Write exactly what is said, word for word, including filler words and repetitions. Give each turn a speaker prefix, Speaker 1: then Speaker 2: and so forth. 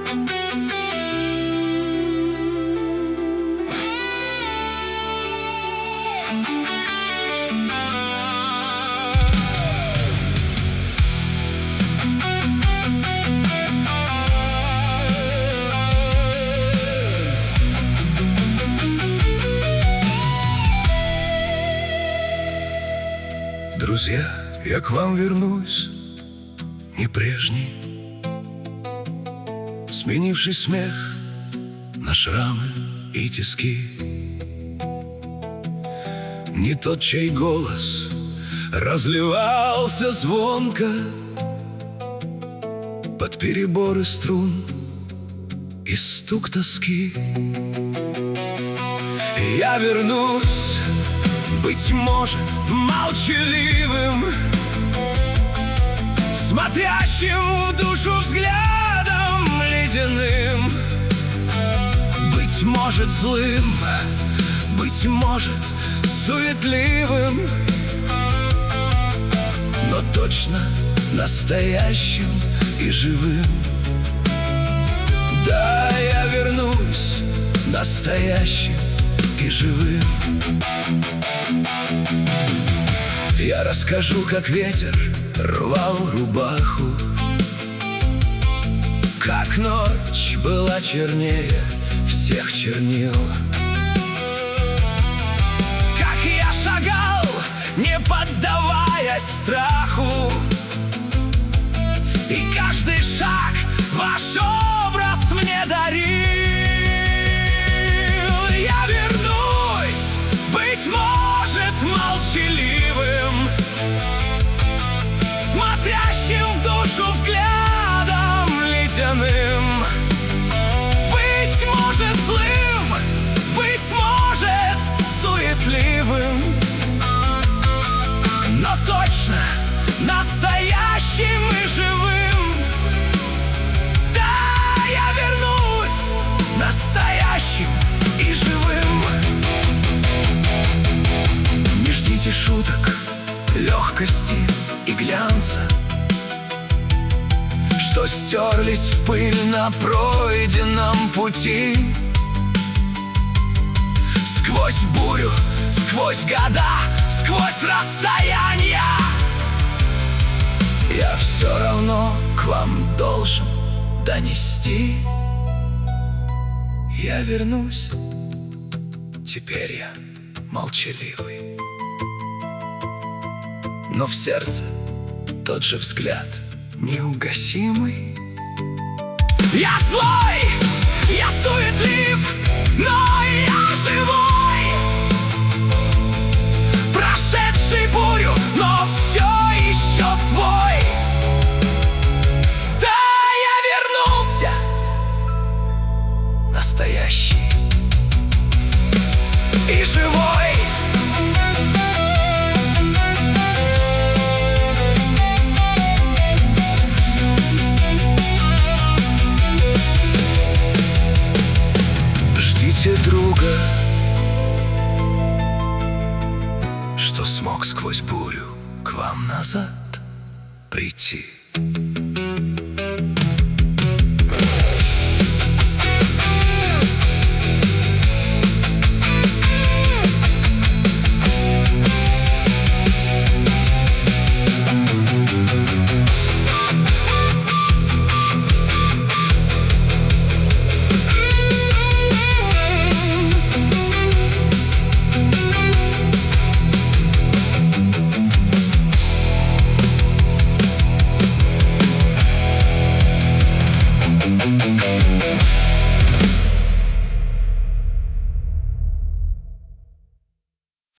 Speaker 1: Друзья, я к вам вернусь, не прежний, сменивший смех на шрамы и тиски. Не тот, чей голос разливался звонко под переборы струн и стук тоски. Я вернусь, быть может, молчаливым, смотрящим в душу взглядом ледяным. Быть может, злым, быть может, суетливым, но точно настоящим и живым. Да, я вернусь настоящим и живым. Я расскажу, как ветер рвал рубаху, как ночь была чернее всех чернил, как я шагал, не поддаваясь страху, и каждый шаг ваш образ мне дарил. Я вернусь, быть может, молчаливым, смотрящим в душу взглядом ледяным. Быть может, злым, быть может, суетливым, но точно настоящим и живым. Да, я вернусь настоящим и живым. Не ждите шуток, легкости и глянца, что стерлись в пыль на пройденном пути. Сквозь бурю, сквозь года, сквозь расстояния, я все равно к вам должен донести. Я вернусь, теперь я молчаливый, но в сердце тот же взгляд неугасимый. Я злой, я суетлив, но я живой, прошедший бурю, но все еще твой. Да, я вернулся настоящий и живой. Друга, что смог сквозь бурю к вам назад прийти.